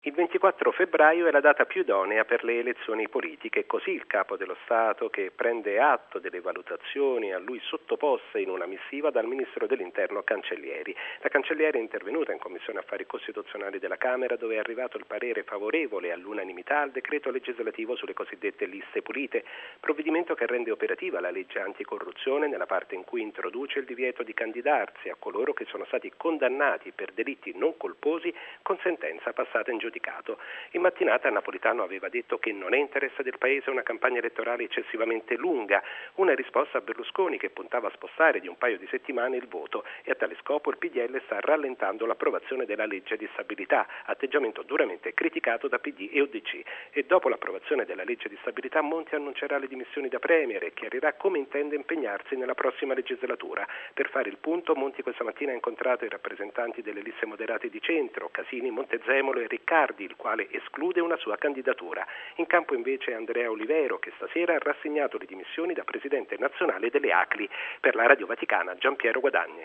Il 24 febbraio è la data più idonea per le elezioni politiche, così il Capo dello Stato, che prende atto delle valutazioni a lui sottoposte in una missiva dal Ministro dell'Interno Cancellieri. La Cancelliera è intervenuta in Commissione Affari Costituzionali della Camera, dove è arrivato il parere favorevole all'unanimità al decreto legislativo sulle cosiddette liste pulite, provvedimento che rende operativa la legge anticorruzione nella parte in cui introduce il divieto di candidarsi a coloro che sono stati condannati per delitti non colposi con sentenza passata in giudicato. In mattinata Napolitano aveva detto che non è interesse del Paese una campagna elettorale eccessivamente lunga, una risposta a Berlusconi che puntava a spostare di un paio di settimane il voto, e a tale scopo il PDL sta rallentando l'approvazione della legge di stabilità, atteggiamento duramente criticato da PD e UDC. E dopo l'approvazione della legge di stabilità Monti annuncerà le dimissioni da Premier e chiarirà come intende impegnarsi nella prossima legislatura. Per fare il punto, Monti questa mattina ha incontrato i rappresentanti delle liste moderate di centro, Casini, Montezemolo e Riccardi, il quale esclude una sua candidatura. In campo invece Andrea Olivero, che stasera ha rassegnato le dimissioni da presidente nazionale delle ACLI. Per la Radio Vaticana, Giampiero Guadagni.